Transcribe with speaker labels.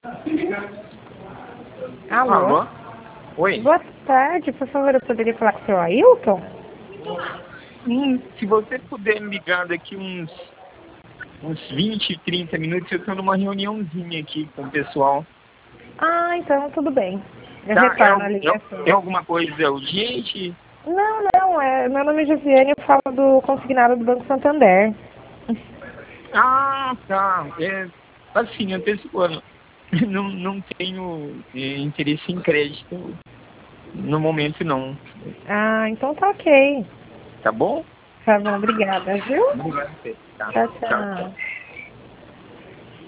Speaker 1: Alô?
Speaker 2: Alô? Oi?
Speaker 1: Boa tarde, por favor, eu poderia falar com o seu Ailton?
Speaker 2: Se você puder me ligar daqui uns 20, 30 minutos, eu estou numa reuniãozinha aqui com o pessoal.
Speaker 1: Ah, então tudo bem. Eu
Speaker 2: Tá?
Speaker 1: retorno a ligação.
Speaker 2: É alguma coisa urgente?
Speaker 1: Não, meu nome é Josiane, eu falo do consignado do Banco Santander.
Speaker 2: Ah, tá. Assim, antecipando. Não tenho interesse em crédito no momento, não.
Speaker 1: Ah, então tá ok.
Speaker 2: Tá bom?
Speaker 1: Tá bom, obrigada, viu?
Speaker 2: Obrigado, Pedro. Tá.
Speaker 1: Tchau,
Speaker 2: Tchau, tchau.
Speaker 1: tchau.